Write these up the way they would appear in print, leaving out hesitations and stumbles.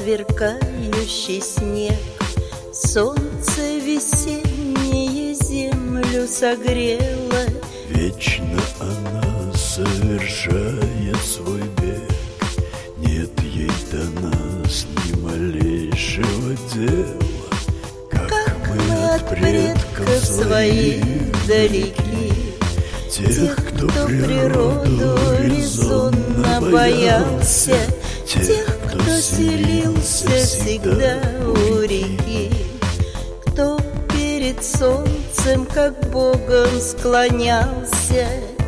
сверкающий снег. Солнце весеннее землю согрело. Вечно она совершает свой бег. Нет ей до нас ни малейшего дела. Как мы от предков своих далеки. Тех, кто природу резонно боялся, тех, кто селился всегда у реки, кто перед солнцем как Богом склонялся.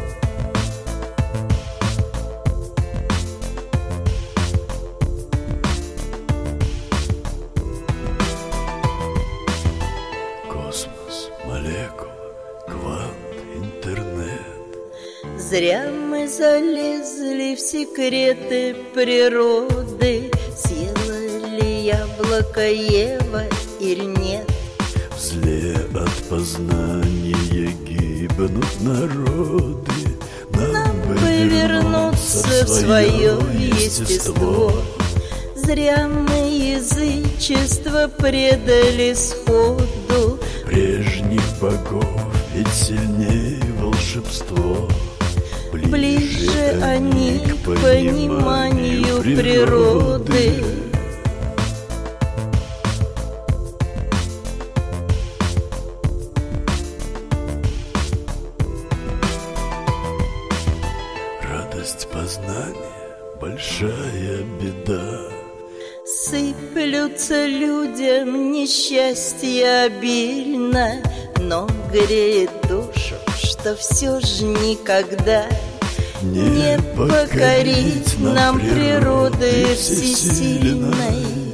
Космос, молекулы, квант, интернет. Зря мы залезли в секреты природы. Съела ли яблоко Ева или нет? В зле от познания гибнут народы. Нам бы вернуться в свое естество. Зря мы язычество предали сходу. Прежних богов ведь сильнее волшебство. Ближе они к пониманию природы. Радость познания — большая беда. Сыплются людям несчастья обильно, но греет душу, что все же никогда не покорить нам природы всесильной.